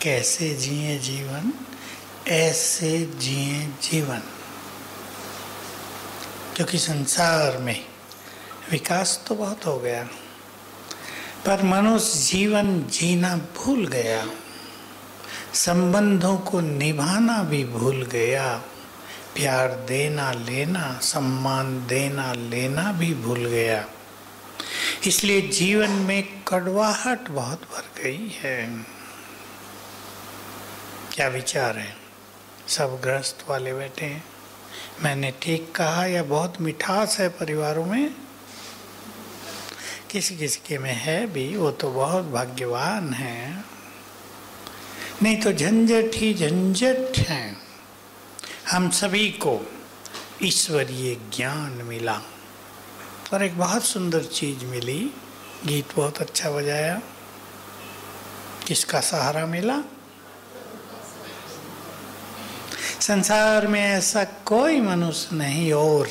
कैसे जिए जीवन, ऐसे जिए जीवन। क्योंकि संसार में विकास तो बहुत हो गया, पर मनुष्य जीवन जीना भूल गया, संबंधों को निभाना भी भूल गया, प्यार देना लेना, सम्मान देना लेना भी भूल गया। इसलिए जीवन में कड़वाहट बहुत बढ़ गई है। क्या विचार है? सब गृहस्थ वाले बैठे हैं। मैंने ठीक कहा या बहुत मिठास है परिवारों में? किसी किसी के में है भी, वो तो बहुत भाग्यवान है, नहीं तो झंझट ही झंझट है। हम सभी को ईश्वरीय ज्ञान मिला और एक बहुत सुंदर चीज मिली। गीत बहुत अच्छा बजाया। किसका सहारा मिला? संसार में ऐसा कोई मनुष्य नहीं और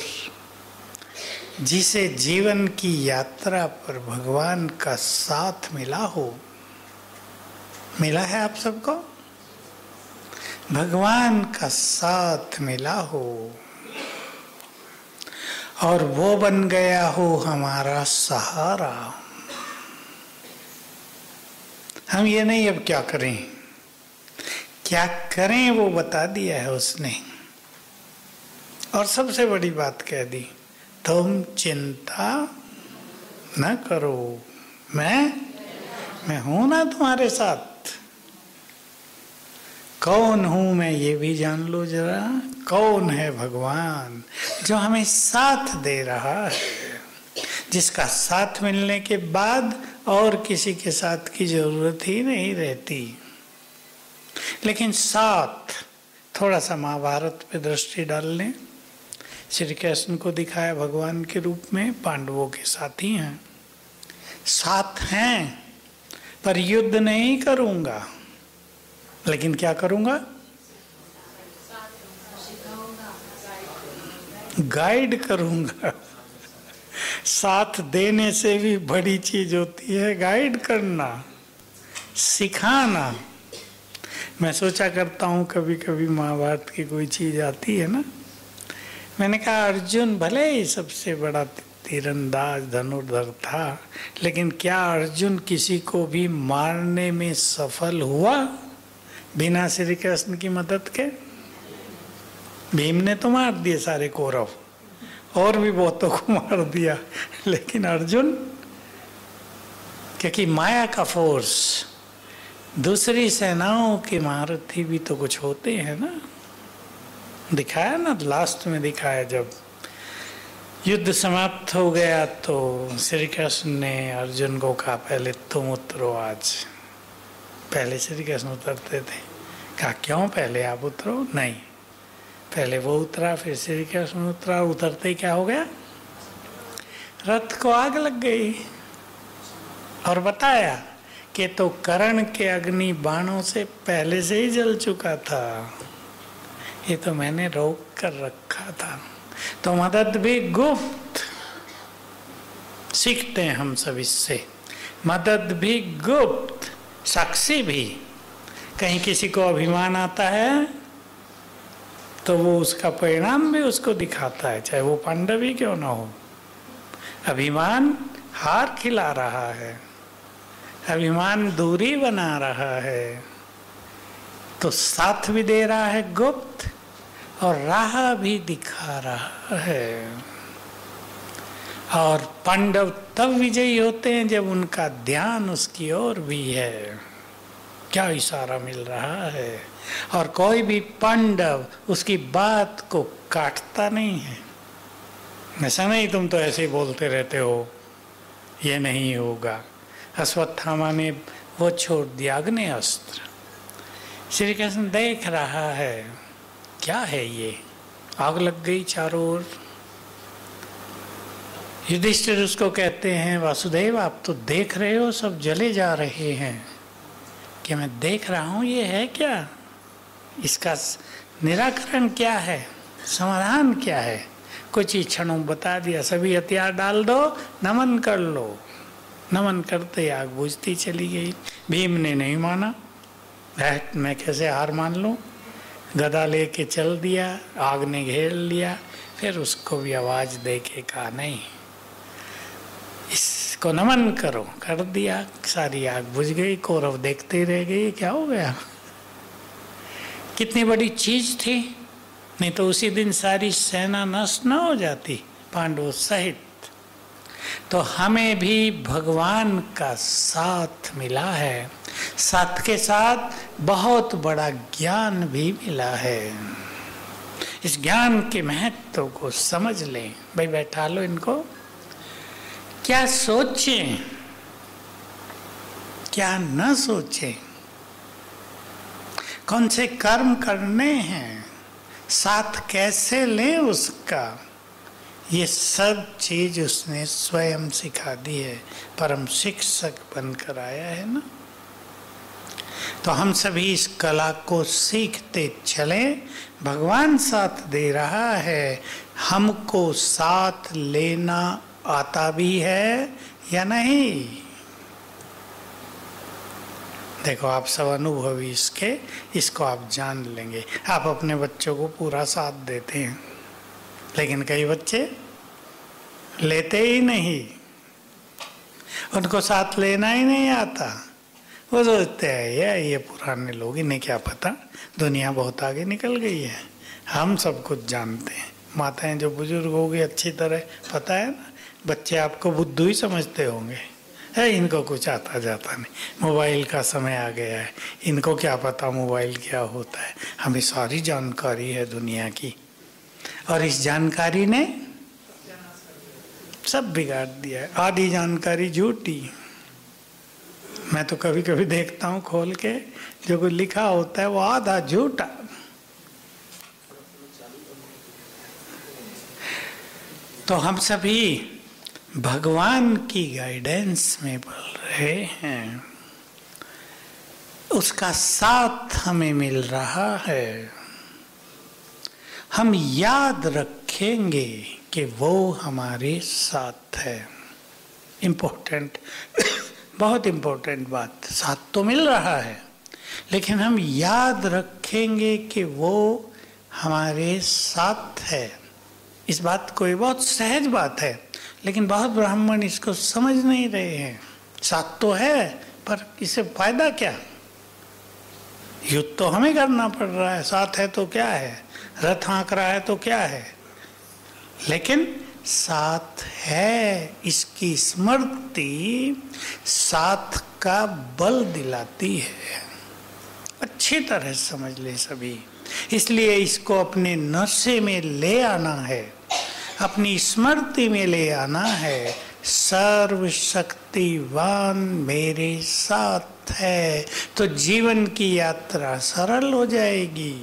जिसे जीवन की यात्रा पर भगवान का साथ मिला हो। मिला है आप सबको? भगवान का साथ मिला हो और वो बन गया हो हमारा सहारा। हम ये नहीं अब क्या करें, क्या करें वो बता दिया है उसने। और सबसे बड़ी बात कह दी, तुम चिंता न करो, मैं हूं ना तुम्हारे साथ। कौन हूं मैं ये भी जान लो जरा। कौन है भगवान जो हमें साथ दे रहा है, जिसका साथ मिलने के बाद और किसी के साथ की जरूरत ही नहीं रहती। लेकिन साथ, थोड़ा सा महाभारत पे दृष्टि डाल लें। श्री कृष्ण को दिखाया भगवान के रूप में, पांडवों के साथी हैं, साथ हैं, पर युद्ध नहीं करूंगा, लेकिन क्या करूंगा? गाइड करूंगा। साथ देने से भी बड़ी चीज होती है गाइड करना, सिखाना। मैं सोचा करता हूँ कभी कभी महाभारत की कोई चीज आती है ना, मैंने कहा अर्जुन भले ही सबसे बड़ा तीरंदाज धनुर्धर था, लेकिन क्या अर्जुन किसी को भी मारने में सफल हुआ बिना श्री कृष्ण की मदद के? भीम ने तो मार दिए सारे कौरव, और भी बहुतों को मार दिया, लेकिन अर्जुन, क्योंकि माया का फोर्स, दूसरी सेनाओं के महारथी भी तो कुछ होते हैं ना। दिखाया ना, लास्ट में दिखाया, जब युद्ध समाप्त हो गया तो श्री कृष्ण ने अर्जुन को कहा पहले तुम उतरो आज। पहले श्री कृष्ण उतरते थे, कहा क्यों पहले आप उतरो? नहीं, पहले वो उतरा, फिर श्री कृष्ण उतरा। उतरते ही क्या हो गया? रथ को आग लग गई और बताया कि तो कर्ण के अग्नि बाणों से पहले से ही जल चुका था, ये तो मैंने रोक कर रखा था। तो मदद भी गुप्त, सीखते हैं हम सब इससे। मदद भी गुप्त, साक्षी भी। कहीं किसी को अभिमान आता है तो वो उसका परिणाम भी उसको दिखाता है, चाहे वो पांडव ही क्यों ना हो। अभिमान हार खिला रहा है, अभिमान दूरी बना रहा है, तो साथ भी दे रहा है गुप्त और राह भी दिखा रहा है। और पांडव तब विजयी होते हैं जब उनका ध्यान उसकी ओर भी है। क्या इशारा मिल रहा है। और कोई भी पांडव उसकी बात को काटता नहीं है। ऐसा नहीं तुम तो ऐसे ही बोलते रहते हो, ये नहीं होगा। अश्वत्थामा ने वो छोड़ दिया अग्नेयस्त्र। श्री कृष्ण देख रहा है क्या है ये, आग लग गई चारों ओर। युधिष्ठिर उसको कहते हैं वासुदेव आप तो देख रहे हो सब जले जा रहे हैं। कि मैं देख रहा हूं, ये है क्या, इसका निराकरण क्या है, समाधान क्या है? कुछ ही क्षणों बता दिया, सभी हथियार डाल दो, नमन कर लो। नमन करते आग बुझती चली गई। भीम ने नहीं माना, मैं कैसे हार मान लूं? गदा लेके चल दिया, आग ने घेर लिया, फिर उसको भी आवाज दे के कहा नहीं, इसको नमन करो। कर दिया, सारी आग बुझ गई, कौरव देखते रह गए क्या हो गया। कितनी बड़ी चीज थी, नहीं तो उसी दिन सारी सेना नष्ट न हो जाती, पांडवों सहित। तो हमें भी भगवान का साथ मिला है, साथ के साथ बहुत बड़ा ज्ञान भी मिला है। इस ज्ञान के महत्व को समझ लें। भाई बैठा लो इनको, क्या सोचें क्या न सोचें, कौन से कर्म करने हैं, साथ कैसे लें उसका, ये सब चीज उसने स्वयं सिखा दी है। परम शिक्षक बनकर आया है ना। तो हम सभी इस कला को सीखते चलें। भगवान साथ दे रहा है, हमको साथ लेना आता भी है या नहीं। देखो आप सब अनुभवी इसके, इसको आप जान लेंगे। आप अपने बच्चों को पूरा साथ देते हैं, लेकिन कई बच्चे लेते ही नहीं, उनको साथ लेना ही नहीं आता। वो सोचते हैं ये पुराने लोग, इन्हें क्या पता, दुनिया बहुत आगे निकल गई है, हम सब कुछ जानते हैं। माताएं जो बुजुर्ग होगी अच्छी तरह पता है ना, बच्चे आपको बुद्धू ही समझते होंगे, है इनको कुछ आता जाता नहीं, मोबाइल का समय आ गया है, इनको क्या पता मोबाइल क्या होता है। हमें सारी जानकारी है दुनिया की, और इस जानकारी ने सब बिगाड़ दिया है। आधी जानकारी झूठी। मैं तो कभी कभी देखता हूँ खोल के, जो कुछ लिखा होता है वो आधा झूठा। तो हम सभी भगवान की गाइडेंस में पल रहे हैं, उसका साथ हमें मिल रहा है। हम याद रखेंगे कि वो हमारे साथ है। इम्पोर्टेंट बहुत इम्पोर्टेंट बात, साथ तो मिल रहा है, लेकिन हम याद रखेंगे कि वो हमारे साथ है। इस बात को, ये बहुत सहज बात है, लेकिन बहुत ब्राह्मण इसको समझ नहीं रहे हैं। साथ तो है, पर इससे फायदा क्या? युद्ध तो हमें करना पड़ रहा है, साथ है तो क्या है, रथ हाँक रहा है तो क्या है, लेकिन साथ है, इसकी स्मृति साथ का बल दिलाती है। अच्छी तरह समझ ले सभी। इसलिए इसको अपने नशे में ले आना है, अपनी स्मृति में ले आना है। सर्वशक्तिवान मेरे साथ है, तो जीवन की यात्रा सरल हो जाएगी।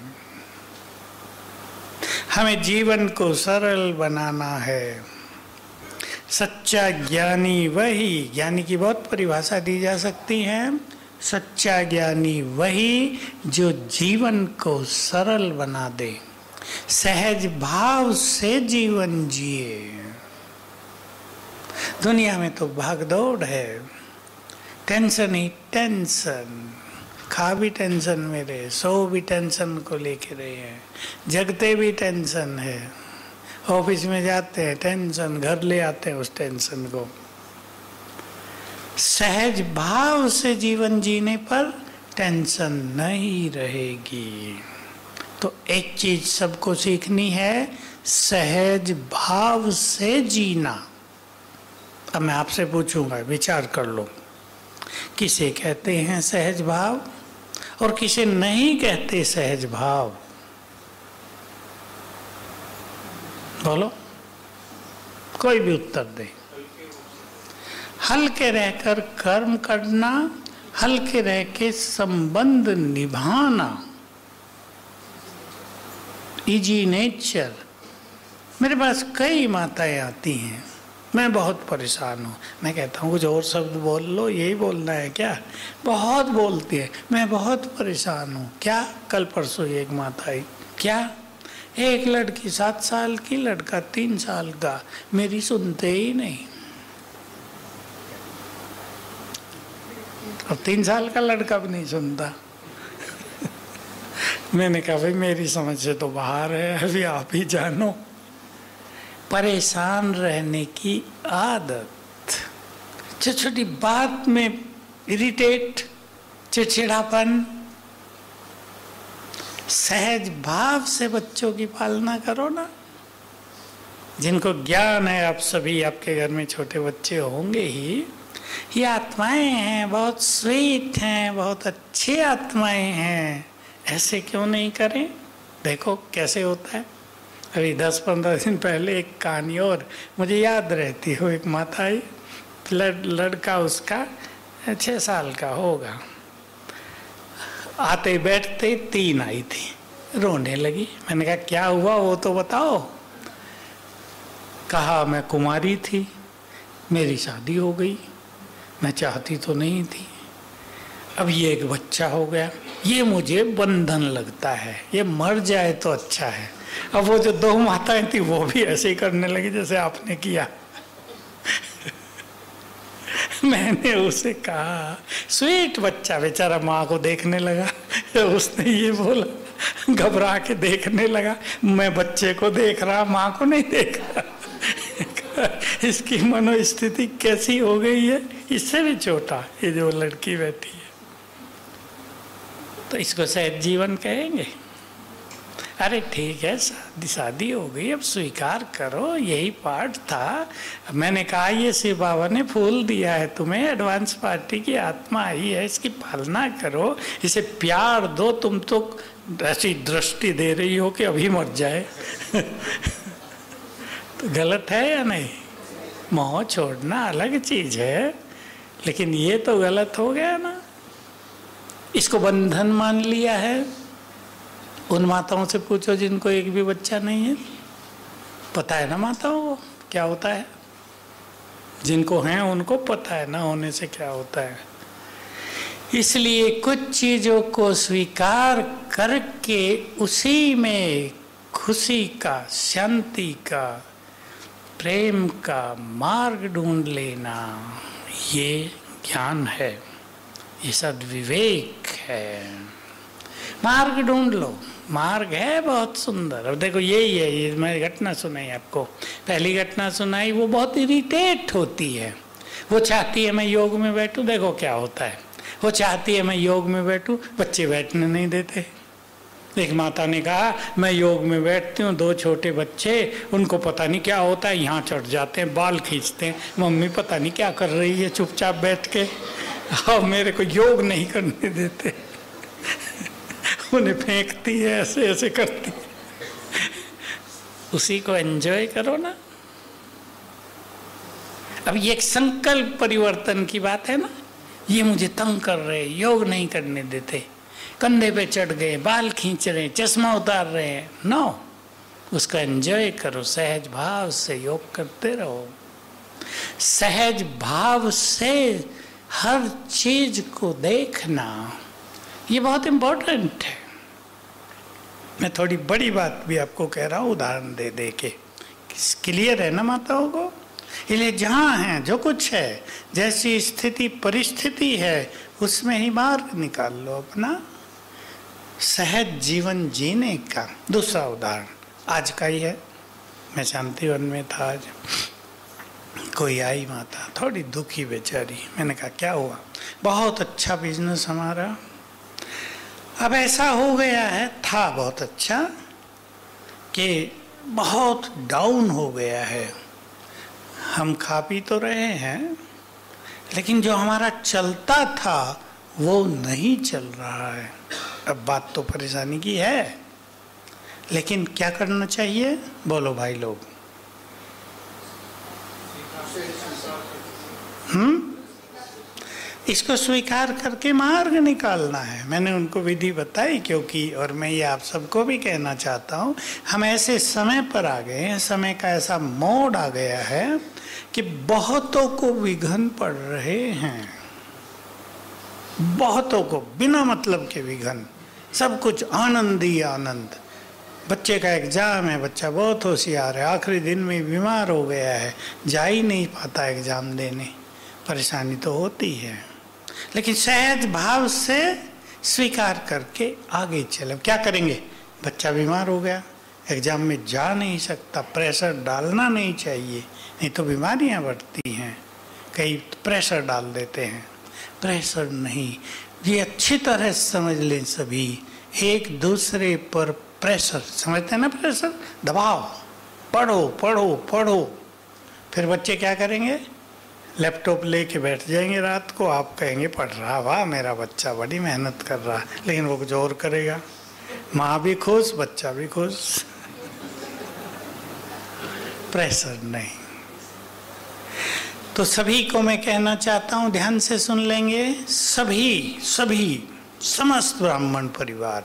हमें जीवन को सरल बनाना है। सच्चा ज्ञानी वही, ज्ञानी की बहुत परिभाषा दी जा सकती है। सच्चा ज्ञानी वही जो जीवन को सरल बना दे, सहज भाव से जीवन जिए। दुनिया में तो भागदौड़ है, टेंशन ही टेंशन, खा भी टेंशन में रहे, सो भी टेंशन को लेके रहे हैं, जगते भी टेंशन है, ऑफिस में जाते हैं टेंशन, घर ले आते हैं उस टेंशन को। सहज भाव से जीवन जीने पर टेंशन नहीं रहेगी। तो एक चीज सबको सीखनी है, सहज भाव से जीना। अब मैं आपसे पूछूंगा, विचार कर लो, किसे कहते हैं सहज भाव और किसे नहीं कहते सहज भाव? बोलो, कोई भी उत्तर दे। हल्के रहकर कर्म करना, हल्के रह के संबंध निभाना, इजी नेचर। मेरे पास कई माताएं आती हैं, मैं बहुत परेशान हूँ। मैं कहता हूँ कुछ और शब्द बोल लो, यही बोलना है क्या? बहुत बोलती है, मैं बहुत परेशान हूँ। क्या? कल परसों एक माता आई, क्या? एक लड़की 7 साल की, लड़का 3 साल का, मेरी सुनते ही नहीं। और 3 साल का लड़का भी नहीं सुनता। मैंने कहा भाई मेरी समझ से तो बाहर है, अभी आप ही जानो। परेशान रहने की आदत, छोटी छोटी बात में इरिटेट, चिड़चिड़ापन। सहज भाव से बच्चों की पालना करो ना। जिनको ज्ञान है, आप सभी आपके घर में छोटे बच्चे होंगे ही, ये आत्माएं हैं, बहुत स्वीट हैं, बहुत अच्छी आत्माएं हैं, ऐसे क्यों नहीं करें? देखो कैसे होता है। अभी 10-15 दिन पहले एक कहानी और मुझे याद रहती हो। एक माता आई, लड़का उसका 6 साल का होगा, आते बैठते 3 आई थी, रोने लगी। मैंने कहा क्या हुआ वो तो बताओ। कहा मैं कुमारी थी, मेरी शादी हो गई, मैं चाहती तो नहीं थी, अब ये एक बच्चा हो गया, ये मुझे बंधन लगता है, ये मर जाए तो अच्छा है। अब वो जो 2 माताएं थी वो भी ऐसे ही करने लगी जैसे आपने किया। मैंने उसे कहा, स्वीट बच्चा बेचारा माँ को देखने लगा, उसने ये बोला, घबरा के देखने लगा, मैं बच्चे को देख रहा, माँ को नहीं देख रहा। इसकी मनोस्थिति कैसी हो गई है, इससे भी छोटा ये जो लड़की बैठी है। तो इसको सहज जीवन कहेंगे? अरे ठीक है, शादी हो गई, अब स्वीकार करो, यही पार्ट था। मैंने कहा ये शिव बाबा ने फूल दिया है तुम्हें, एडवांस पार्टी की आत्मा आई है, इसकी पालना करो, इसे प्यार दो। तुम तो ऐसी दृष्टि दे रही हो कि अभी मर जाए। तो गलत है या नहीं? मोह छोड़ना अलग चीज है, लेकिन ये तो गलत हो गया ना। इसको बंधन मान लिया है। उन माताओं से पूछो जिनको एक भी बच्चा नहीं है, पता है ना माताओं को क्या होता है। जिनको हैं उनको पता है ना होने से क्या होता है। इसलिए कुछ चीजों को स्वीकार करके उसी में खुशी का, शांति का, प्रेम का मार्ग ढूंढ लेना, ये ज्ञान है, ये सद्विवेक है। मार्ग ढूंढ लो, मार्ग है बहुत सुंदर। अब देखो यही है, ये मैं घटना सुनाई आपको, पहली घटना सुनाई, वो बहुत इरिटेट होती है। वो चाहती है मैं योग में बैठूं, देखो क्या होता है। वो चाहती है मैं योग में बैठूं, बच्चे बैठने नहीं देते। एक माता ने कहा मैं योग में बैठती हूँ, 2 छोटे बच्चे, उनको पता नहीं क्या होता है, यहाँ चढ़ जाते हैं, बाल खींचते हैं, मम्मी पता नहीं क्या कर रही है चुपचाप बैठ के, और मेरे को योग नहीं करने देते। उन्हें फेंकती है, ऐसे ऐसे करती है। उसी को एंजॉय करो ना। अब ये एक संकल्प परिवर्तन की बात है ना। ये मुझे तंग कर रहे, योग नहीं करने देते, कंधे पे चढ़ गए, बाल खींच रहे, चश्मा उतार रहे हैं, नो, उसका एंजॉय करो, सहज भाव से योग करते रहो। सहज भाव से हर चीज को देखना, ये बहुत इम्पोर्टेंट है। मैं थोड़ी बड़ी बात भी आपको कह रहा हूँ उदाहरण दे दे के, क्लियर है ना माताओं को। इसलिए जहाँ है, जो कुछ है, जैसी स्थिति परिस्थिति है, उसमें ही मार्ग निकाल लो अपना सहज जीवन जीने का। दूसरा उदाहरण आज का ही है। मैं शांतिवन में था आज, कोई आई माता, थोड़ी दुखी बेचारी। मैंने कहा क्या हुआ? बहुत अच्छा बिजनेस हमारा, अब ऐसा हो गया है, था बहुत अच्छा, कि बहुत डाउन हो गया है। हम खा पी तो रहे हैं, लेकिन जो हमारा चलता था वो नहीं चल रहा है। अब बात तो परेशानी की है, लेकिन क्या करना चाहिए बोलो भाई लोग? इसको स्वीकार करके मार्ग निकालना है। मैंने उनको विधि बताई, क्योंकि और मैं ये आप सबको भी कहना चाहता हूँ, हम ऐसे समय पर आ गए हैं, समय का ऐसा मोड़ आ गया है कि बहुतों को विघ्न पड़ रहे हैं, बहुतों को बिना मतलब के विघ्न, सब कुछ आनंद ही आनंद। बच्चे का एग्जाम है, बच्चा बहुत होशियार है, आखिरी दिन में बीमार हो गया है, जा ही नहीं पाता एग्जाम देने, परेशानी तो होती है। लेकिन सहज भाव से स्वीकार करके आगे चले। क्या करेंगे? बच्चा बीमार हो गया, एग्जाम में जा नहीं सकता, प्रेशर डालना नहीं चाहिए, नहीं तो बीमारियां बढ़ती हैं। कई प्रेशर डाल देते हैं, प्रेशर नहीं। ये अच्छी तरह समझ लें सभी, एक दूसरे पर प्रेशर, समझते हैं ना, प्रेशर, दबाव, पढ़ो पढ़ो पढ़ो। फिर बच्चे क्या करेंगे? लैपटॉप लेके बैठ जाएंगे रात को, आप कहेंगे पढ़ रहा, वाह मेरा बच्चा बड़ी मेहनत कर रहा, लेकिन वो कुछ और करेगा। माँ भी खुश, बच्चा भी खुश। प्रेशर नहीं। तो सभी को मैं कहना चाहता हूं, ध्यान से सुन लेंगे, सभी समस्त ब्राह्मण परिवार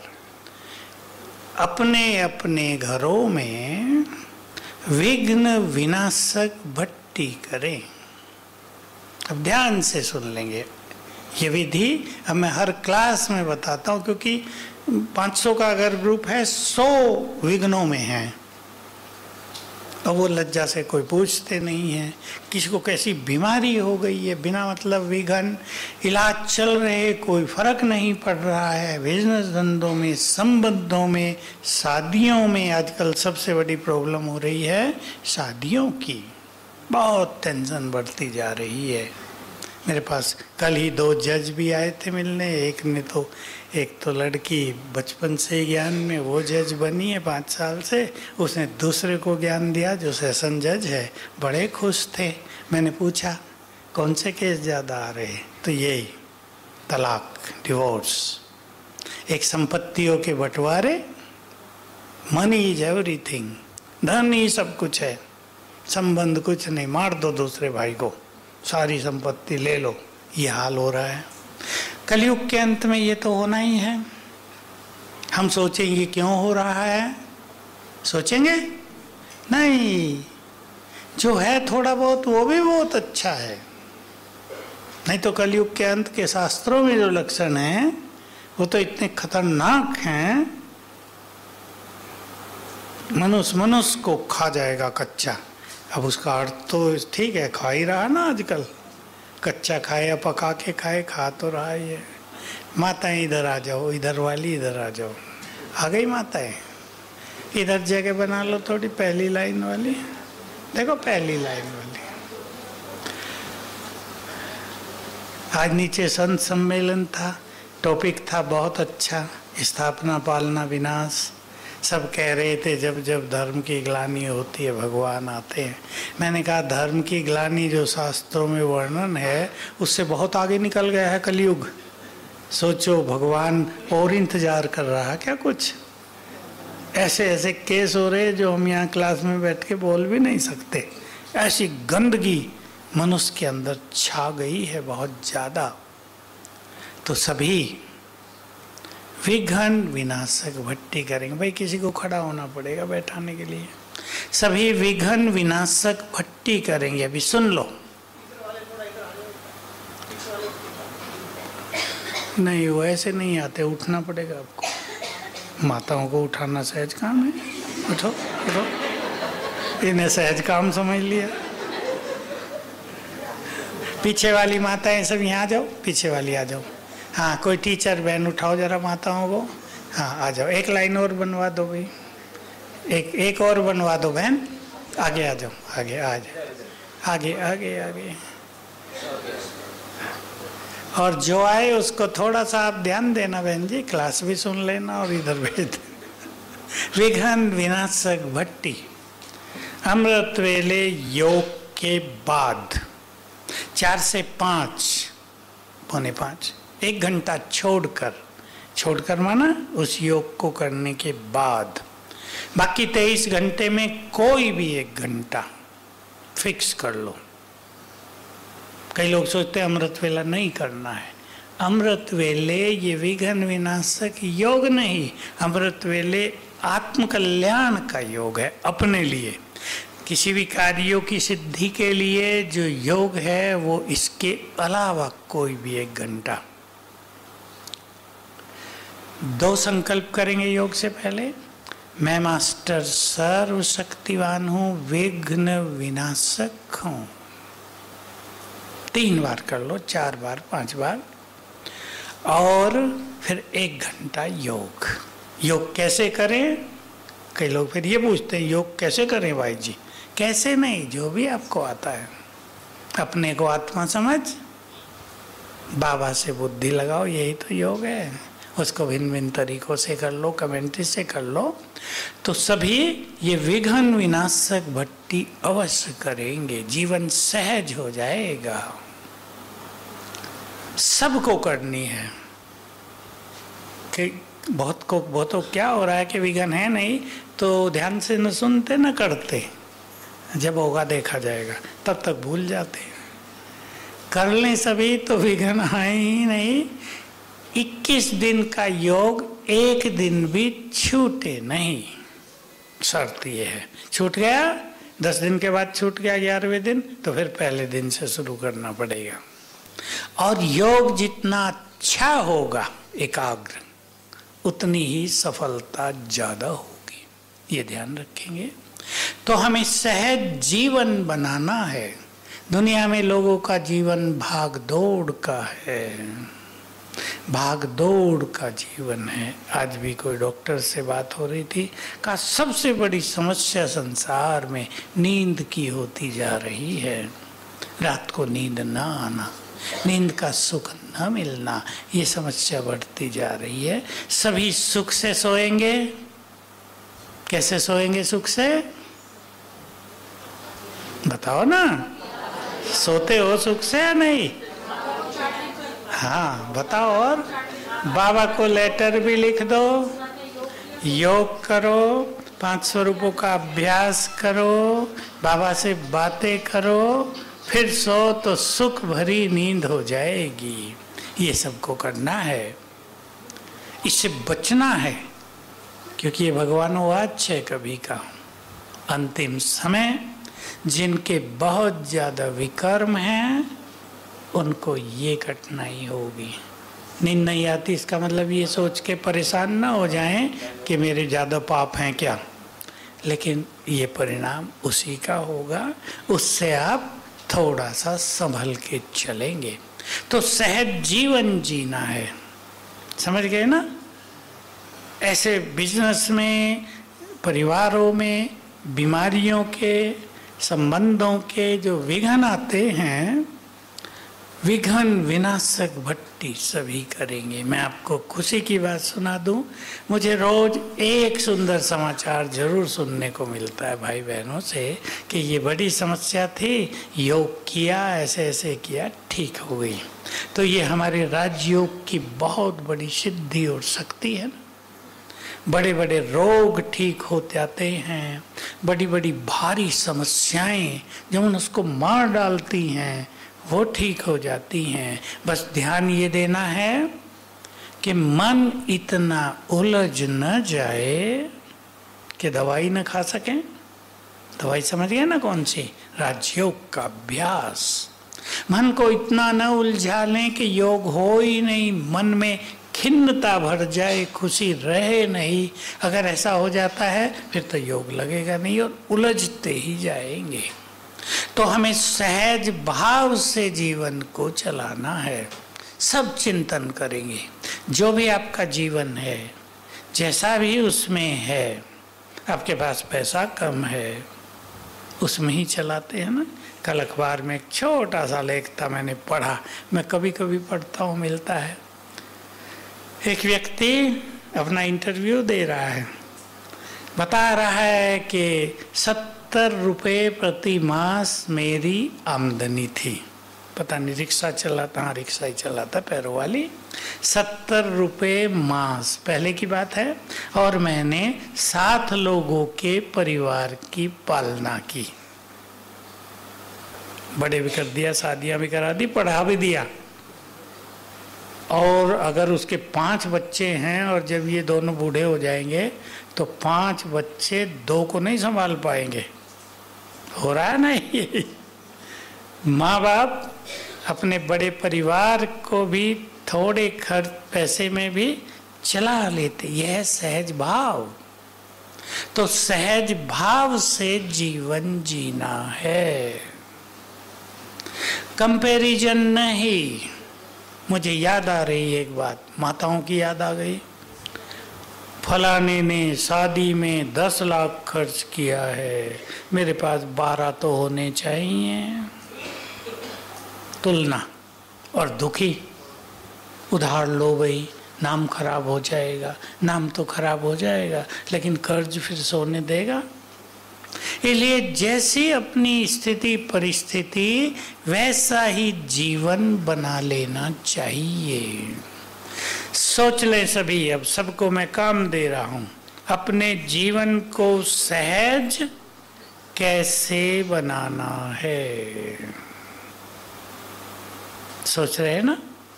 अपने अपने घरों में विघ्न विनाशक भट्टी करें। अब ध्यान से सुन लेंगे ये विधि। अब मैं हर क्लास में बताता हूं, क्योंकि 500 का अगर ग्रुप है, 100 विघ्नों में है, और वो लज्जा से कोई पूछते नहीं है। किसी को कैसी बीमारी हो गई है, बिना मतलब विघ्न, इलाज चल रहे, कोई फर्क नहीं पड़ रहा है। बिजनेस धंधों में, संबंधों में, शादियों में आजकल सबसे बड़ी प्रॉब्लम हो रही है शादियों की। बहुत टेंशन बढ़ती जा रही है। मेरे पास कल ही 2 जज भी आए थे मिलने। एक तो लड़की बचपन से ज्ञान में, वो जज बनी है 5 साल से, उसने दूसरे को ज्ञान दिया जो सेशन जज है। बड़े खुश थे। मैंने पूछा कौन से केस ज़्यादा आ रहे? तो यही तलाक, डिवोर्स, एक संपत्तियों के बंटवारे। मनी इज एवरीथिंग, धन ही सब कुछ है, संबंध कुछ नहीं। मार दो दूसरे भाई को, सारी संपत्ति ले लो, ये हाल हो रहा है। कलयुग के अंत में ये तो होना ही है। हम सोचेंगे क्यों हो रहा है? सोचेंगे नहीं, जो है थोड़ा बहुत वो भी बहुत अच्छा है। नहीं तो कलयुग के अंत के शास्त्रों में जो लक्षण है वो तो इतने खतरनाक हैं, मनुष्य को खा जाएगा कच्चा। अब उसका अर्थ तो ठीक है, खा ही रहा ना आजकल, कच्चा खाए या पका के खाए, खा तो रहा ही है। माताएं इधर आ जाओ, इधर वाली इधर आ जाओ। आ गई माताएं, इधर जगह बना लो थोड़ी, पहली लाइन वाली देखो, पहली लाइन वाली। आज नीचे संत सम्मेलन था, टॉपिक था बहुत अच्छा, स्थापना पालना विनाश। सब कह रहे थे जब जब धर्म की ग्लानि होती है भगवान आते हैं। मैंने कहा धर्म की ग्लानि जो शास्त्रों में वर्णन है उससे बहुत आगे निकल गया है कलयुग। सोचो भगवान और इंतजार कर रहा है क्या? कुछ ऐसे ऐसे केस हो रहे जो हम यहाँ क्लास में बैठ के बोल भी नहीं सकते। ऐसी गंदगी मनुष्य के अंदर छा गई है बहुत ज्यादा। तो सभी विघ्न विनाशक भट्टी करेंगे। भाई किसी को खड़ा होना पड़ेगा बैठाने के लिए। सभी विघ्न विनाशक भट्टी करेंगे। अभी सुन लो। नहीं वो ऐसे नहीं आते, उठना पड़ेगा आपको। माताओं को उठाना सहज काम है। उठो उठो, इन्हें सहज काम समझ लिया। पीछे वाली माताएं सब यहाँ आ जाओ, पीछे वाली आ जाओ। हाँ कोई टीचर बहन उठाओ जरा माताओं को। हाँ आ जाओ, एक लाइन और बनवा दो भाई, एक और बनवा दो बहन। आगे आ जाओ, आगे आ जाओ, आगे आगे आगे। और जो आए उसको थोड़ा सा आप ध्यान देना बहन जी, क्लास भी सुन लेना और इधर भेज देना। विघ्न विनाशक भट्टी। अमृत वेले योग के बाद 4 से 5, पौने 5, 1 घंटा छोड़कर माना उस योग को करने के बाद, बाकी 23 घंटे में कोई भी 1 घंटा फिक्स कर लो। कई लोग सोचते हैं अमृत वेला नहीं करना है। अमृत वेले ये विघ्न विनाशक योग नहीं, अमृत वेले आत्म कल्याण का योग है। अपने लिए किसी भी कार्यों की सिद्धि के लिए जो योग है वो इसके अलावा कोई भी 1 घंटा। 2 संकल्प करेंगे योग से पहले। मैं मास्टर सर्वशक्तिवान हूं, विघ्न विनाशक हूं। 3 बार कर लो, 4 बार, 5 बार। और फिर 1 घंटा योग। योग कैसे करें? कई लोग फिर ये पूछते हैं योग कैसे करें भाई जी? कैसे नहीं, जो भी आपको आता है। अपने को आत्मा समझ, बाबा से बुद्धि लगाओ, यही तो योग है। उसको भिन्न भिन्न तरीकों से कर लो, कमेंट्री से कर लो, तो सभी ये विघ्न विनाशक भट्टी अवश्य करेंगे, जीवन सहज हो जाएगा। सबको करनी है कि बहुतों क्या हो रहा है कि विघ्न है नहीं तो ध्यान से न सुनते न करते, जब होगा देखा जाएगा, तब तक भूल जाते। कर लें सभी तो विघ्न आए ही नहीं। 21 दिन का योग 1 दिन भी छूटे नहीं, शर्त ये है। छूट गया 10 दिन के बाद, छूट गया 11वें दिन, तो फिर पहले दिन से शुरू करना पड़ेगा। और योग जितना अच्छा होगा एकाग्र, उतनी ही सफलता ज्यादा होगी, ये ध्यान रखेंगे। तो हमें सहज जीवन बनाना है। दुनिया में लोगों का जीवन भाग दौड़ का है, भाग दौड़ का जीवन है। आज भी कोई डॉक्टर से बात हो रही थी, कहा सबसे बड़ी समस्या संसार में नींद की होती जा रही है। रात को नींद ना आना, नींद का सुख न मिलना, ये समस्या बढ़ती जा रही है। सभी सुख से सोएंगे, कैसे सोएंगे सुख से? बताओ ना, सोते हो सुख से या नहीं? हाँ बताओ। और बाबा को लेटर भी लिख दो, योग करो, 500 रुपयों का अभ्यास करो, बाबा से बातें करो, फिर सो तो सुख भरी नींद हो जाएगी। ये सबको करना है, इससे बचना है, क्योंकि ये भगवानोवाच है कभी का। अंतिम समय जिनके बहुत ज्यादा विकर्म हैं उनको ये कठिनाई होगी। नींद नहीं आती इसका मतलब ये सोच के परेशान ना हो जाएं कि मेरे ज्यादा पाप हैं क्या, लेकिन ये परिणाम उसी का होगा। उससे आप थोड़ा सा संभल के चलेंगे। तो सहज जीवन जीना है, समझ गए ना? ऐसे बिजनेस में, परिवारों में, बीमारियों के, संबंधों के जो विघ्न आते हैं, विघ्न विनाशक भट्टी सभी करेंगे। मैं आपको खुशी की बात सुना दूं, मुझे रोज एक सुंदर समाचार जरूर सुनने को मिलता है भाई बहनों से कि ये बड़ी समस्या थी, योग किया, ऐसे ऐसे किया, ठीक हो गई। तो ये हमारे राजयोग की बहुत बड़ी सिद्धि और शक्ति है। बड़े बड़े रोग ठीक हो जाते हैं, बड़ी बड़ी भारी समस्याएं जो उसको मार डालती हैं वो ठीक हो जाती हैं। बस ध्यान ये देना है कि मन इतना उलझ न जाए कि दवाई न खा सकें। दवाई समझ गए ना कौन सी? राजयोग का अभ्यास। मन को इतना न उलझा लें कि योग हो ही नहीं, मन में खिन्नता भर जाए, खुशी रहे नहीं। अगर ऐसा हो जाता है फिर तो योग लगेगा नहीं और उलझते ही जाएंगे। तो हमें सहज भाव से जीवन को चलाना है। सब चिंतन करेंगे, जो भी आपका जीवन है, जैसा भी उसमें है, आपके पास पैसा कम है उसमें ही चलाते हैं ना। कल अखबार में एक छोटा सा लेख था, मैंने पढ़ा, मैं कभी कभी पढ़ता हूँ, मिलता है। एक व्यक्ति अपना इंटरव्यू दे रहा है, बता रहा है कि 70 रुपये प्रति मास मेरी आमदनी थी। पता नहीं रिक्शा चलाता, हाँ रिक्शा ही चलाता, पैरों वाली। 70 रुपये मास, पहले की बात है, और मैंने 7 लोगों के परिवार की पालना की। बड़े भी कर दिया, शादियां भी करा दी, पढ़ा भी दिया। और अगर उसके 5 बच्चे हैं और जब ये दोनों बूढ़े हो जाएंगे तो 5 बच्चे 2 को नहीं संभाल पाएंगे। हो रहा है ना ये? माँ बाप अपने बड़े परिवार को भी थोड़े खर्च पैसे में भी चला लेते। यह है सहज भाव। तो सहज भाव से जीवन जीना है, कंपैरिजन नहीं। मुझे याद आ रही एक बात, माताओं की याद आ गई। फलाने ने शादी में 10 लाख खर्च किया है, मेरे पास 12 तो होने चाहिए। तुलना और दुखी, उधार लो भाई, नाम खराब हो जाएगा। नाम तो खराब हो जाएगा, लेकिन कर्ज फिर सोने देगा। इसलिए जैसी अपनी स्थिति परिस्थिति वैसा ही जीवन बना लेना चाहिए। सोच ले सभी, अब सबको मैं काम दे रहा हूं, अपने जीवन को सहज कैसे बनाना है। सोच रहे हैं ना?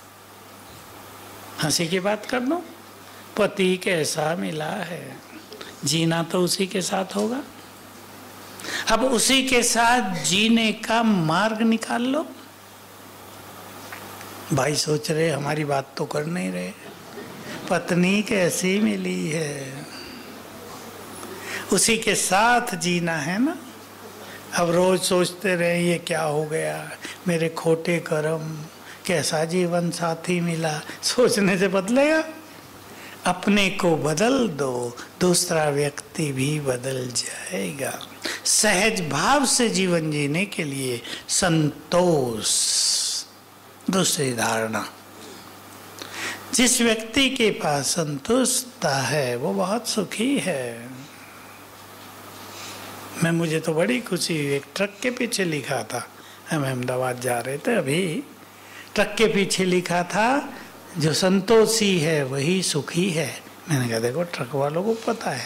हंसी की बात कर दो, पति कैसा मिला है, जीना तो उसी के साथ होगा। अब उसी के साथ जीने का मार्ग निकाल लो। भाई सोच रहे हमारी बात तो कर नहीं रहे, पत्नी कैसी मिली है, उसी के साथ जीना है ना। अब रोज सोचते रहे ये क्या हो गया, मेरे खोटे कर्म, कैसा जीवन साथी मिला, सोचने से बदलेगा? अपने को बदल दो, दूसरा व्यक्ति भी बदल जाएगा। सहज भाव से जीवन जीने के लिए संतोष दूसरी धारणा। जिस व्यक्ति के पास संतुष्टता है वो बहुत सुखी है। मुझे तो बड़ी खुशी हुई, एक ट्रक के पीछे लिखा था, हम अहमदाबाद जा रहे थे, अभी ट्रक के पीछे लिखा था जो संतोषी है वही सुखी है। मैंने कहा देखो ट्रक वालों को पता है।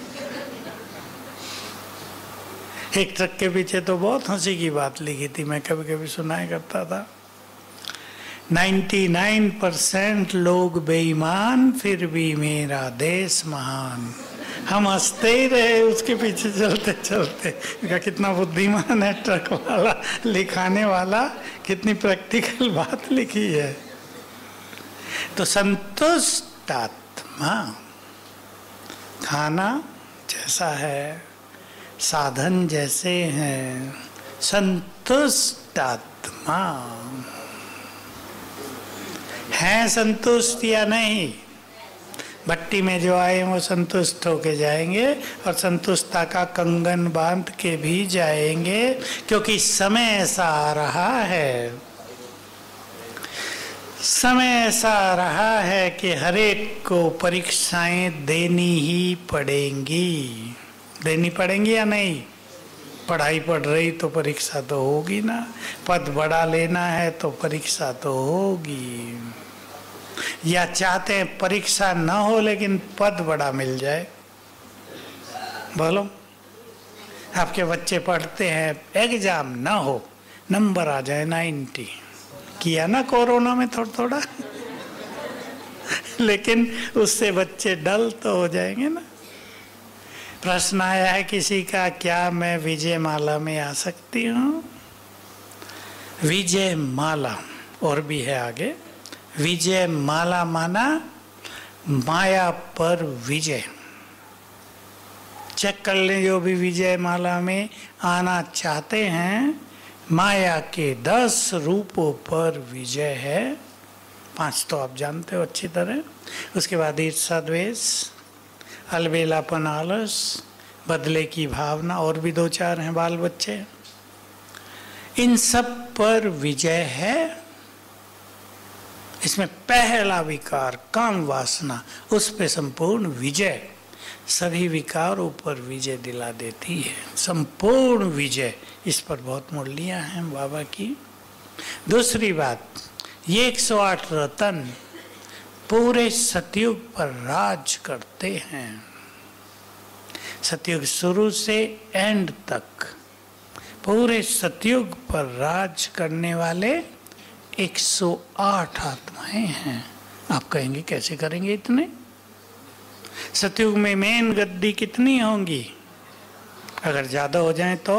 एक ट्रक के पीछे तो बहुत हंसी की बात लिखी थी, मैं कभी कभी सुनाया करता था। 99% लोग बेईमान, फिर भी मेरा देश महान। हम हंसते ही रहे उसके पीछे चलते चलते। कहा कितना बुद्धिमान है ट्रक वाला, लिखाने वाला, कितनी प्रैक्टिकल बात लिखी है। तो संतुष्ट आत्मा, खाना जैसा है, साधन जैसे हैं, संतुष्ट आत्मा है। संतुष्ट या नहीं? भट्टी में जो आए वो संतुष्ट होके जाएंगे और संतुष्टता का कंगन बांध के भी जाएंगे, क्योंकि समय ऐसा आ रहा है, समय ऐसा आ रहा है कि हरेक को परीक्षाएं देनी ही पड़ेंगी। देनी पड़ेंगी या नहीं? पढ़ाई पढ़ रही तो परीक्षा तो होगी ना, पद बड़ा लेना है तो परीक्षा तो होगी। या चाहते हैं परीक्षा ना हो लेकिन पद बड़ा मिल जाए? बोलो, आपके बच्चे पढ़ते हैं, एग्जाम ना हो, नंबर आ जाए 90, किया ना कोरोना में थोड़ा थोड़ा लेकिन उससे बच्चे डल तो हो जाएंगे ना। प्रश्न आया है किसी का, क्या मैं विजय माला में आ सकती हूँ? विजय माला और भी है आगे। विजय माला माना माया पर विजय। चेक कर लें, जो भी विजय माला में आना चाहते हैं, माया के 10 रूपों पर विजय है। 5 तो आप जानते हो अच्छी तरह। उसके बाद ईर्ष्या द्वेष, अलबेलापन आलस, बदले की भावना, और भी 2-4 हैं बाल बच्चे। इन सब पर विजय है। इसमें पहला विकार काम वासना, उस पे संपूर्ण विजय। सभी विकारों पर विजय दिला देती है, संपूर्ण विजय। इस पर बहुत मूल्यियाँ हैं बाबा की। दूसरी बात, ये 108 रतन पूरे सतयुग पर राज करते हैं। सतयुग शुरू से एंड तक पूरे सतयुग पर राज करने वाले 108 आत्माएं हैं। आप कहेंगे कैसे करेंगे इतने? सतयुग में मेन गद्दी कितनी होंगी? अगर ज्यादा हो जाए तो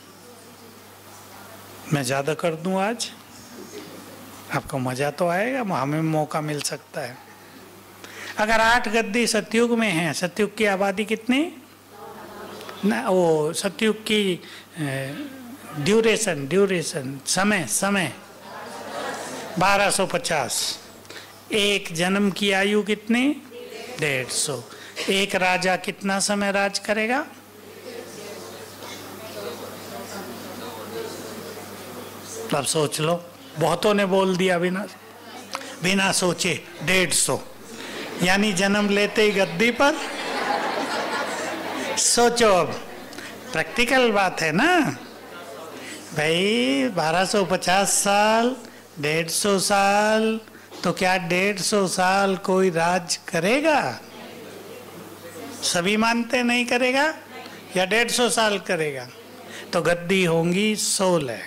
मैं ज्यादा कर दूं आज, आपको मजा तो आएगा, हमें मौका मिल सकता है। अगर 8 गद्दी सतयुग में हैं, सतयुग की आबादी कितनी ना, वो सतयुग की ड्यूरेशन समय 1250। एक जन्म की आयु कितनी? 150। एक राजा कितना समय राज करेगा? अब सोच लो, बहुतों ने बोल दिया बिना बिना सोचे 150, यानी जन्म लेते ही गद्दी पर। सोचो, अब प्रैक्टिकल बात है ना भाई। 1250 साल, 150 साल, तो क्या 150 साल कोई राज करेगा? सभी मानते नहीं करेगा, या 150 साल करेगा? तो गद्दी होंगी 16।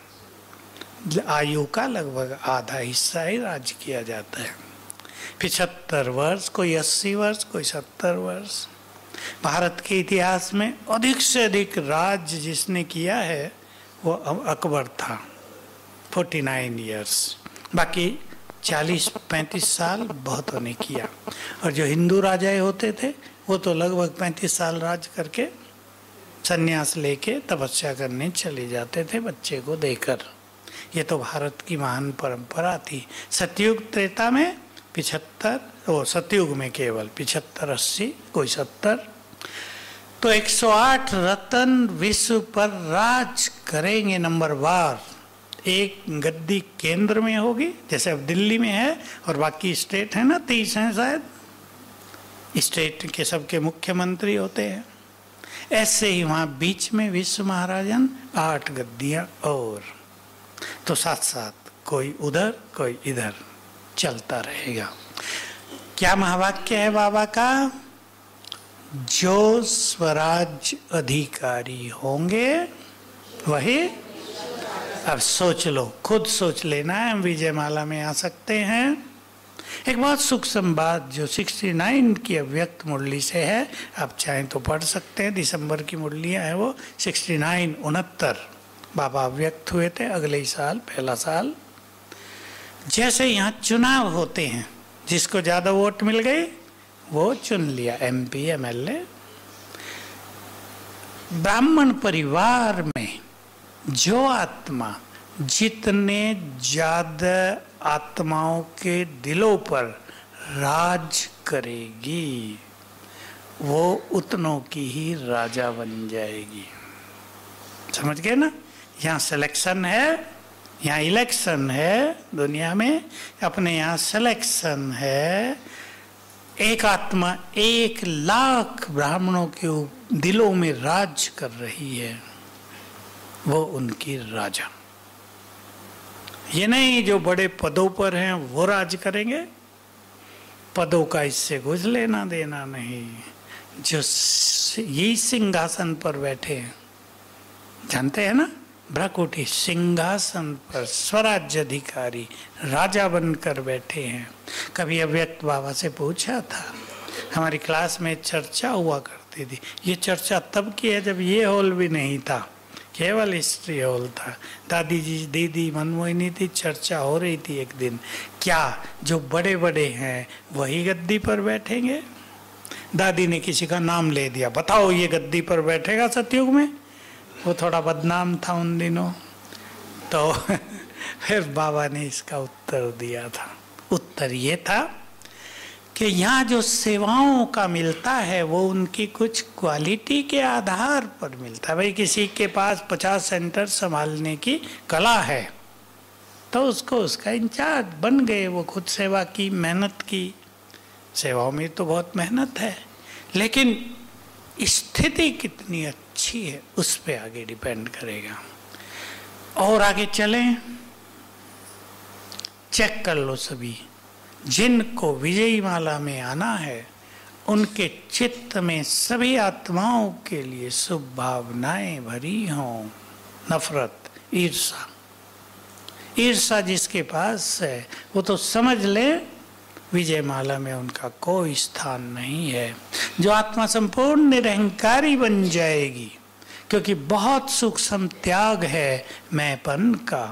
आयु का लगभग आधा हिस्सा ही राज किया जाता है। 75 वर्ष, कोई 80 वर्ष, कोई 70 वर्ष। भारत के इतिहास में अधिक से अधिक राज जिसने किया है वो अकबर था, 49 इयर्स। बाकी 40-35 साल बहुतों ने किया। और जो हिंदू राजाएं होते थे वो तो लगभग 35 साल राज करके संन्यास लेके तपस्या करने चले जाते थे बच्चे को देकर। ये तो भारत की महान परंपरा थी। सतयुग त्रेता में 75, वो सतयुग में केवल 75-80, कोई 70। तो 108 रत्न विश्व पर राज करेंगे नंबरवार। एक गद्दी केंद्र में होगी, जैसे अब दिल्ली में है, और बाकी स्टेट है ना, 30 हैं शायद, स्टेट के सबके मुख्यमंत्री होते हैं। ऐसे ही वहाँ बीच में विश्व महाराजन, 8 गद्दियाँ और, तो साथ साथ कोई उधर कोई इधर चलता रहेगा। क्या महावाक्य है बाबा का? जो स्वराज अधिकारी होंगे वही। अब सोच लो, खुद सोच लेना है, हम विजयमाला में आ सकते हैं। एक बहुत सूक्ष्म बात जो 69 की अव्यक्त मुरली से है, आप चाहें तो पढ़ सकते हैं। दिसंबर की मुरलियाँ हैं वो, 69, 69 बाबा अव्यक्त हुए थे अगले ही साल, पहला साल। जैसे यहाँ चुनाव होते हैं, जिसको ज़्यादा वोट मिल गए वो चुन लिया MP MLA। ब्राह्मण परिवार में जो आत्मा जितने ज्यादा आत्माओं के दिलों पर राज करेगी वो उतनों की ही राजा बन जाएगी। समझ गए ना? यहाँ सिलेक्शन है, यहाँ इलेक्शन है। दुनिया में अपने यहाँ सिलेक्शन है। एक आत्मा 1 लाख ब्राह्मणों के दिलों में राज कर रही है, वो उनकी राजा। ये नहीं जो बड़े पदों पर हैं वो राज करेंगे, पदों का इससे कुछ लेना देना नहीं। जो यही सिंहासन पर बैठे हैं, जानते हैं ना, भ्रकुटी सिंहासन पर स्वराज्य अधिकारी राजा बनकर बैठे हैं। कभी अव्यक्त बाबा से पूछा था, हमारी क्लास में चर्चा हुआ करती थी। ये चर्चा तब की है जब ये हॉल भी नहीं था, केवल हिस्ट्री हॉल था। दादी जी, दीदी, मनमोहिनी थी, चर्चा हो रही थी एक दिन, क्या जो बड़े बड़े हैं वही गद्दी पर बैठेंगे? दादी ने किसी का नाम ले दिया, बताओ ये गद्दी पर बैठेगा सतयुग में? वो थोड़ा बदनाम था उन दिनों, तो फिर बाबा ने इसका उत्तर दिया था। उत्तर ये था कि यहाँ जो सेवाओं का मिलता है वो उनकी कुछ क्वालिटी के आधार पर मिलता है। भाई किसी के पास 50 सेंटर संभालने की कला है तो उसको उसका इंचार्ज बन गए, वो खुद सेवा की, मेहनत की। सेवाओं में तो बहुत मेहनत है, लेकिन स्थिति कितनी अच्छी है उस पे आगे डिपेंड करेगा। और आगे चलें, चेक कर लो सभी जिनको विजयी माला में आना है उनके चित्त में सभी आत्माओं के लिए शुभ भावनाएं भरी हों। नफरत, ईर्षा, ईर्षा जिसके पास है वो तो समझ ले विजय माला में उनका कोई स्थान नहीं है। जो आत्मा संपूर्ण निरहंकारी बन जाएगी, क्योंकि बहुत सूक्ष्म त्याग है मैंपन का।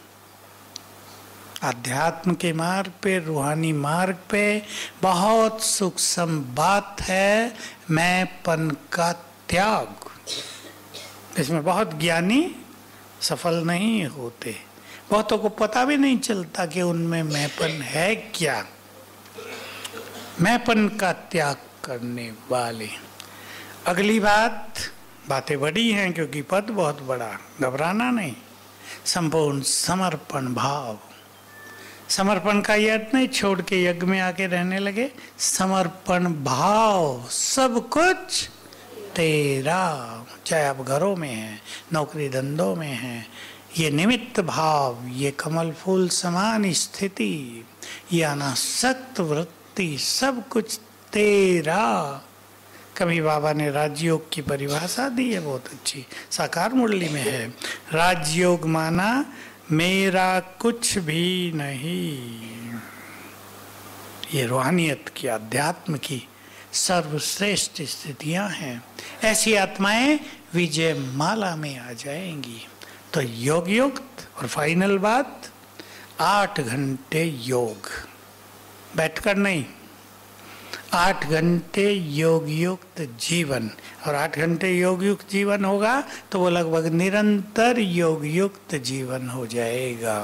अध्यात्म के मार्ग पे, रूहानी मार्ग पे बहुत सूक्ष्म बात है मैंपन का त्याग। इसमें बहुत ज्ञानी सफल नहीं होते, बहुतों को पता भी नहीं चलता कि उनमें मैंपन है क्या। मैंपन का त्याग करने वाले। अगली बातें बड़ी हैं क्योंकि पद बहुत बड़ा, घबराना नहीं। संपूर्ण समर्पण भाव। समर्पण का ये अर्थ नहीं छोड़ के यज्ञ में आके रहने लगे, समर्पण भाव, सब कुछ तेरा। चाहे आप घरों में हैं, नौकरी धंधों में हैं, ये निमित्त भाव, ये कमल फूल समान स्थिति, ये अनासक्त वृत्ति, सब कुछ तेरा। कभी बाबा ने राजयोग की परिभाषा दी है बहुत अच्छी, साकार मुरली में है। राजयोग माना मेरा कुछ भी नहीं। ये रूहानियत की, अध्यात्म की सर्वश्रेष्ठ स्थितियां हैं। ऐसी आत्माएं विजय माला में आ जाएंगी। तो योग युक्त। और फाइनल बात, 8 घंटे योग, बैठकर नहीं, 8 घंटे योग युक्त जीवन। और 8 घंटे योग युक्त जीवन होगा तो वो लगभग निरंतर योग युक्त जीवन हो जाएगा।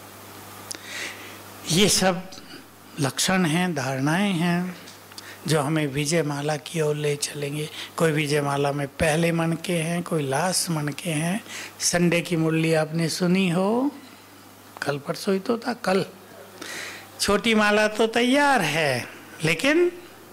ये सब लक्षण हैं, धारणाएं हैं जो हमें विजय माला की ओर ले चलेंगे। कोई विजय माला में पहले मन के हैं, कोई लास्ट मन के हैं। संडे की मुरली आपने सुनी हो, कल परसों ही तो था, कल। छोटी माला तो तैयार है, लेकिन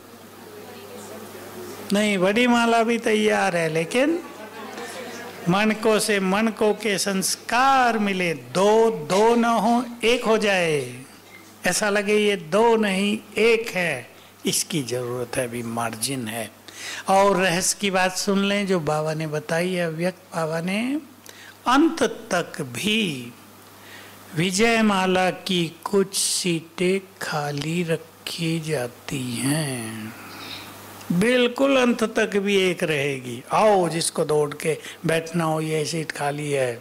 नहीं, बड़ी माला भी तैयार है, लेकिन मन को से मन को के संस्कार मिले, दो न हो, एक हो जाए, ऐसा लगे ये 2 नहीं 1 है, इसकी जरूरत है, अभी मार्जिन है। और रहस्य की बात सुन लें जो बाबा ने बताई है, अव्यक्त बाबा ने, अंत तक भी विजय माला की कुछ सीटें खाली रखी जाती हैं, बिल्कुल अंत तक भी एक रहेगी। आओ जिसको दौड़ के बैठना हो, ये सीट खाली है।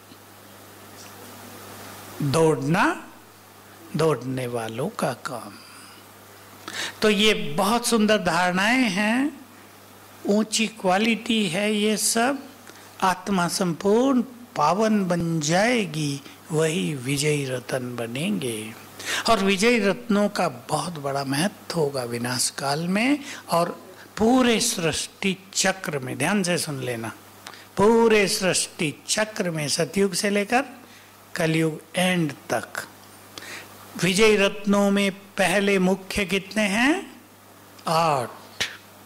दौड़ना दौड़ने वालों का काम। तो ये बहुत सुंदर धारणाएं हैं, ऊंची क्वालिटी है। ये सब आत्मा संपूर्ण पावन बन जाएगी, वही विजयी रतन बनेंगे। और विजयी रत्नों का बहुत बड़ा महत्व होगा विनाश काल में और पूरे सृष्टि चक्र में। ध्यान से सुन लेना, पूरे सृष्टि चक्र में सतयुग से लेकर कलयुग एंड तक विजयी रत्नों में पहले मुख्य कितने हैं? 8।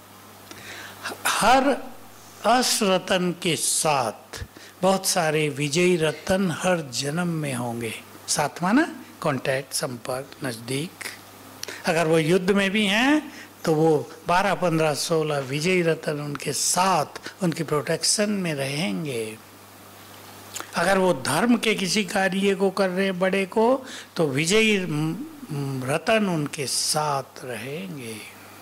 हर अश्रतन के साथ बहुत सारे विजयी रतन हर जन्म में होंगे। 7वां ना, कांटेक्ट, संपर्क, नजदीक। अगर वो युद्ध में भी हैं तो वो 12, 15, 16 विजयी रतन उनके साथ, उनकी प्रोटेक्शन में रहेंगे। अगर वो धर्म के किसी कार्य को कर रहे हैं बड़े को, तो विजयी रतन उनके साथ रहेंगे।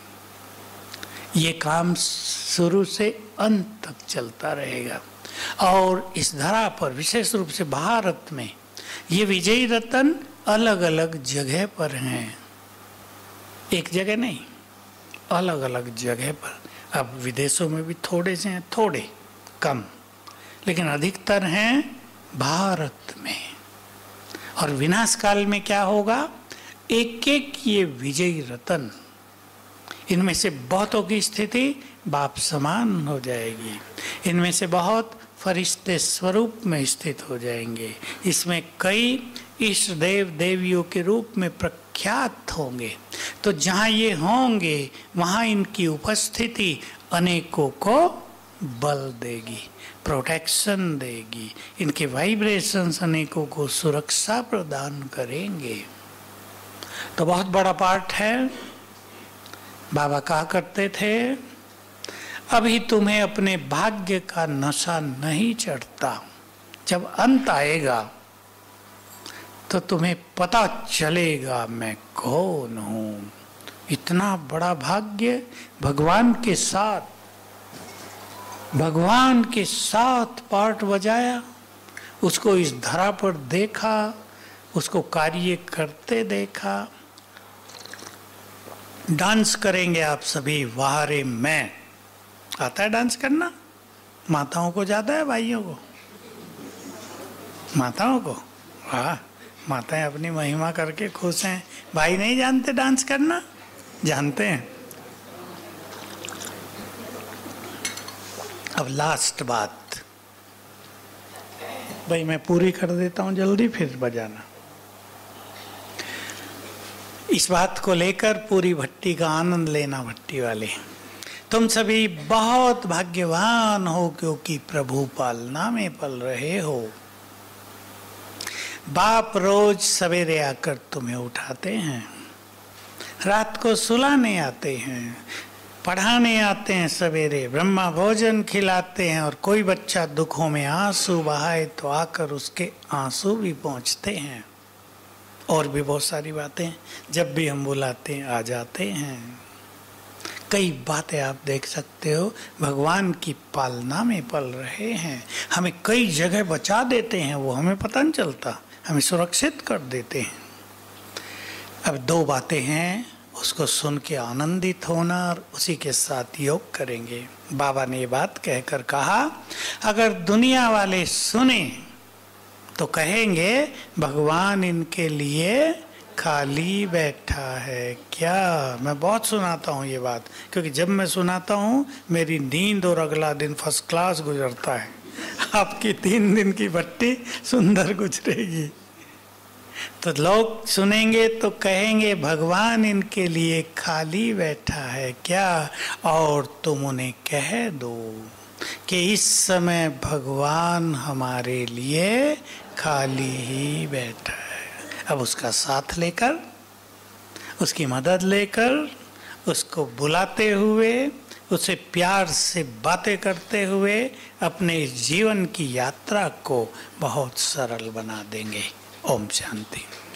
ये काम शुरू से अंत तक चलता रहेगा। और इस धरा पर, विशेष रूप से भारत में, ये विजयी रतन अलग अलग जगह पर हैं, एक जगह नहीं, अलग अलग जगह पर। अब विदेशों में भी थोड़े से हैं, थोड़े कम, लेकिन अधिकतर हैं भारत में। और विनाश काल में क्या होगा? एक एक ये विजयी रतन, इनमें से बहुतों की स्थिति बाप समान हो जाएगी, इनमें से बहुत फरिश्ते स्वरूप में स्थित हो जाएंगे। इसमें कई इष्ट देव देवियों के रूप में प्रख्यात होंगे। तो जहाँ ये होंगे वहाँ इनकी उपस्थिति अनेकों को बल देगी, प्रोटेक्शन देगी, इनके वाइब्रेशंस अनेकों को सुरक्षा प्रदान करेंगे। तो बहुत बड़ा पार्ट है। बाबा कहा करते थे, अभी तुम्हें अपने भाग्य का नशा नहीं चढ़ता, जब अंत आएगा तो तुम्हें पता चलेगा मैं कौन हूँ। इतना बड़ा भाग्य भगवान के साथ पार्ट बजाया, उसको इस धरा पर देखा, उसको कार्य करते देखा। डांस करेंगे आप सभी, वाहरे मैं। आता है डांस करना? माताओं को ज्यादा है भाइयों को? माताओं को? वाह, माताएं अपनी महिमा करके खुश हैं। भाई नहीं जानते डांस करना? जानते हैं। अब लास्ट बात भाई, मैं पूरी कर देता हूं जल्दी, फिर बजाना। इस बात को लेकर पूरी भट्टी का आनंद लेना। भट्टी वाले, तुम सभी बहुत भाग्यवान हो क्योंकि प्रभु पालना में पल रहे हो। बाप रोज सवेरे आकर तुम्हें उठाते हैं, रात को सुलाने आते हैं, पढ़ाने आते हैं सवेरे, ब्रह्मा भोजन खिलाते हैं। और कोई बच्चा दुखों में आंसू बहाए तो आकर उसके आंसू भी पहुंचते हैं। और भी बहुत सारी बातें, जब भी हम बुलाते हैं आ जाते हैं। कई बातें आप देख सकते हो, भगवान की पालना में पल रहे हैं। हमें कई जगह बचा देते हैं, वो हमें पता नहीं चलता, हमें सुरक्षित कर देते हैं। अब दो बातें हैं, उसको सुन के आनंदित होना और उसी के साथ योग करेंगे। बाबा ने ये बात कहकर कहा, अगर दुनिया वाले सुने तो कहेंगे भगवान इनके लिए खाली बैठा है क्या। मैं बहुत सुनाता हूँ ये बात, क्योंकि जब मैं सुनाता हूँ मेरी नींद और अगला दिन फर्स्ट क्लास गुजरता है। आपकी 3 दिन की भट्टी सुंदर गुजरेगी। तो लोग सुनेंगे तो कहेंगे भगवान इनके लिए खाली बैठा है क्या। और तुम उन्हें कह दो कि इस समय भगवान हमारे लिए खाली ही बैठा है। अब उसका साथ लेकर, उसकी मदद लेकर, उसको बुलाते हुए, उसे प्यार से बातें करते हुए अपने जीवन की यात्रा को बहुत सरल बना देंगे। ओम शांति।